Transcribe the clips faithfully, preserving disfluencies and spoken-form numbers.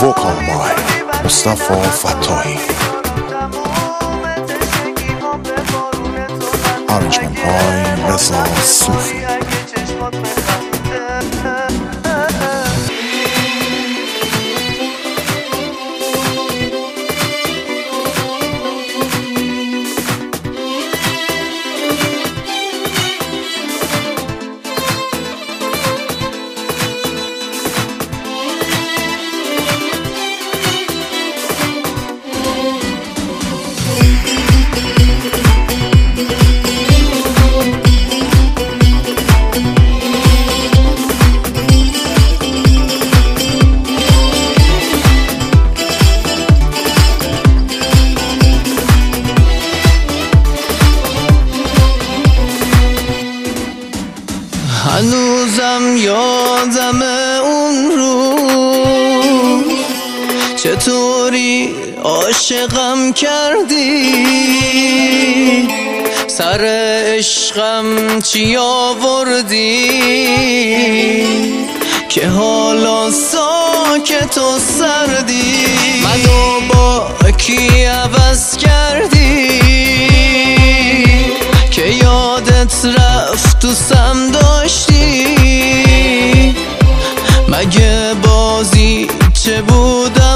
Vocal by Mustafa Fatahi. Arrangement by Reza Sufi. هنوزم یادم اون روز چطوری عاشقم کردی، سر عشقم چی آوردی که حالا ساکت و سردی. منو با کی عوض کردی که یادت رفت دوستم داشتی؟ مگه بازی چه بودم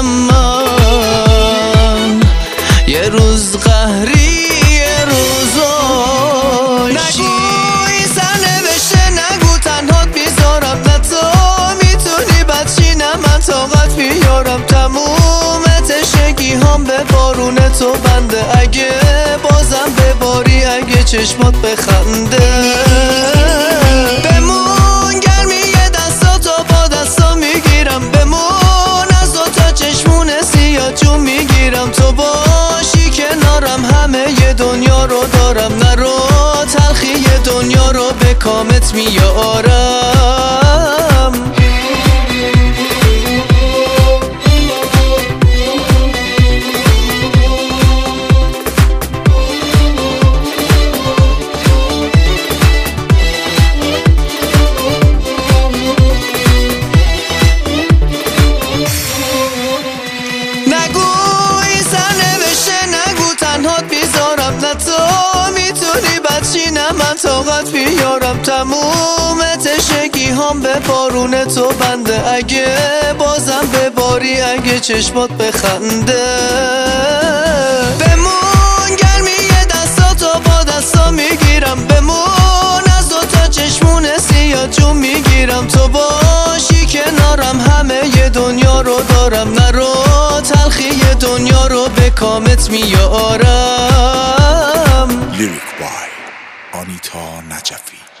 من، یه روز قهری یه روز آشی. نگوی سرنوشته نگو تنهات بیزارم، نه تو میتونی بچی نه من طاقت بیارم. تموم تشنگی هم به بارون تو بنده، اگه بازم بباری اگه چشمات بخنده. بمون گرمی دستاتو با دستا میگیرم، بمون از دو تا چشمون سیاه جون میگیرم. تو باشی کنارم همه ی دنیا رو دارم، نرو تلخی دنیا رو به کامت میارم. من طاقت بیارم، تموم تشنگی هم به بارون تو بنده، اگه بازم بباری اگه چشمات بخنده. بمون گرمی دستاتو با دستا میگیرم، بمون از دو تا چشمون سیاه جون میگیرم. تو باشی کنارم همه ی دنیا رو دارم، نرو تلخی دنیا رو به کامت میارم. Lyric by Anita Najafi.